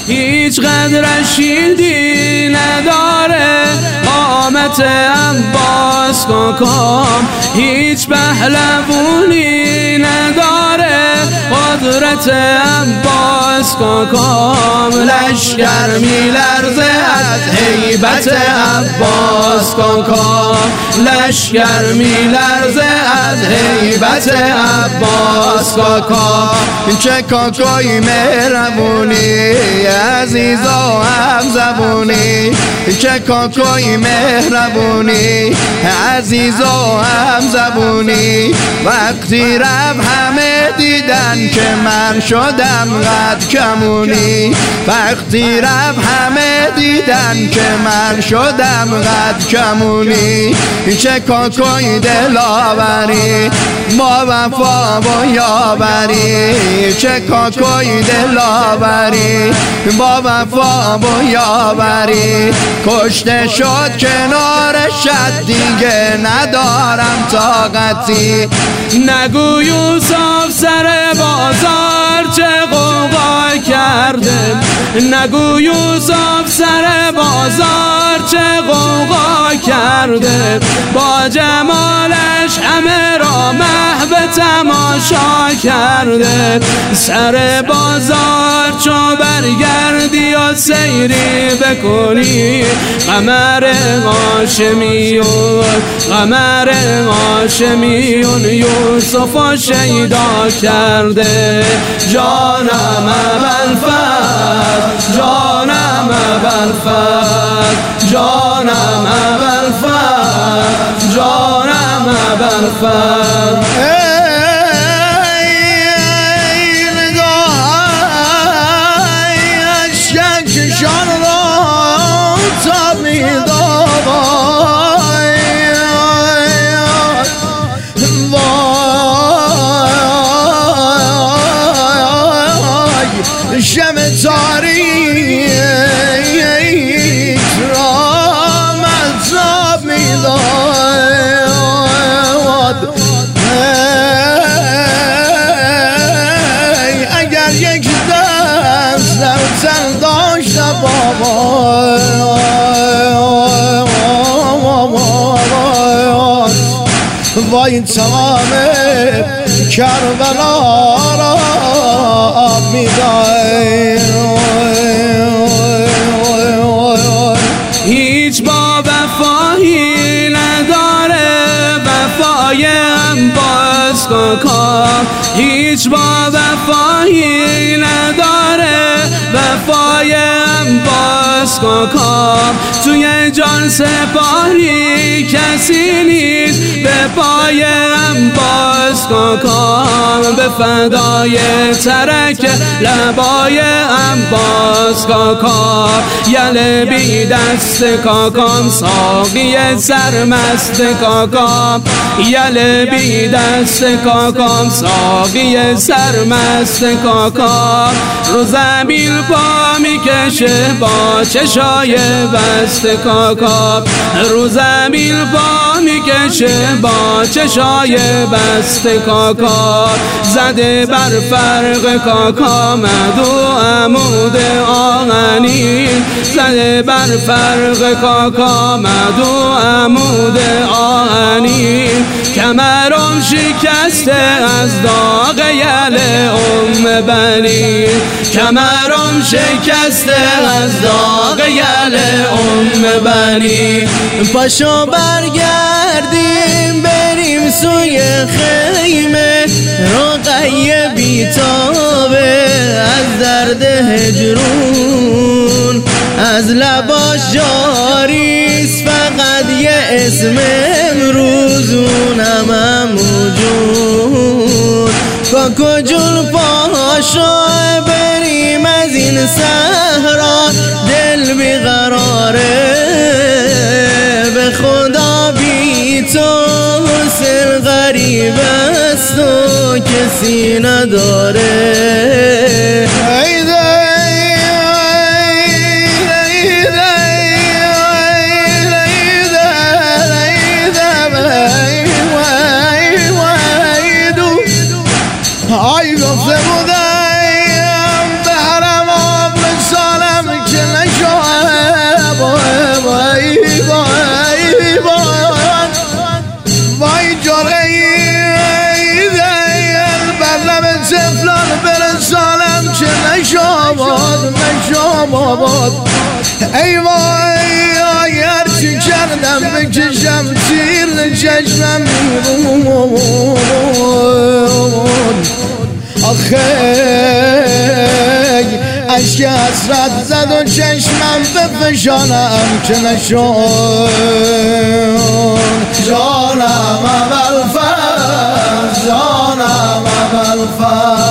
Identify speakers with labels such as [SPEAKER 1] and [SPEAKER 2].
[SPEAKER 1] هیچ قدر رشیدی نداره قامت عباس کاکام، هیچ پهلوانی نداره قدرت عباس کاکام. لشکر میلرزه از هیبت عباس کاکام، لشکر میلرزه از هیبت عباس کاکام.
[SPEAKER 2] چه کاکای مهربونی عزیزا هم زبونی، چه کاکای مهربونی عزیزا هم زبونی. وقتی رب همه دیدن که من شدم قد کمونی، وقتی رب همه دیدن که من شدم قد کمونی. چه کاکای دلاوری با وفا و یاوری، چه کاکای دلاوری با وفا و یاوری. کشته شد کنارشت دیگه ندارم طاقتی.
[SPEAKER 1] نگو یوسف سر بازار چه غوغا کرده، نگو یوسف سر بازار چه غوغا کرده. با جمالش همه را محو تماشا کرده. سر بازار چو برگردی و سیری بکنی، قمر هاشمیون قمر هاشمیون یوسف شیدا کرده. جانم ابوالفضل جانم ابوالفضل جانم ابوالفضل جانم ابوالفضل.
[SPEAKER 2] شب تاریک را مذاب میداد. اگر یک دست در سر داشته بابا، وای تمام کربلا را آب می‌دهد.
[SPEAKER 1] هیچ با وفایی نداره وفای عباس کاکام، هیچ با وفایی نداره وفای عباس کاکام. توی جان سپاری کسی نیست به پای عباس کاکام. به فدای ترک لبای عباس کاکام. یل بی دست کاکام ساقی سرمست کاکام، یل بی دست کاکام ساقی سرمست کاکام. رو زمین پا میکشه با چشای بست کاکام، رو زمین پا میکشه با چشای بست کاکام. زده بر فرق کاکام دو عمود آهنین، زده بر فرق کاکام دو عمود آهنین. کمرم شکسته از داغ یل بنی، کمرم شکسته از داغ یل بنی.
[SPEAKER 2] پاشو برگردیم بریم سوی خیمه، رقیه بیتابه از درد هجرون، از لباش جاریست فقط یه اسم امروز اونم موجود. کاکو جون پاشو بریم از این صحرا، دل بیقراره به خدا بی تو سر غریب است و کسی نداره.
[SPEAKER 3] ای گفته بودم به حرم آب سال
[SPEAKER 2] شام آباد. ای وای هرچی کردم بکشم زیر چشمم میمون. آخه اشک حسرت زد و چشمم بفشانم که نشون. جانم ابوالفضل، جانم ابوالفضل.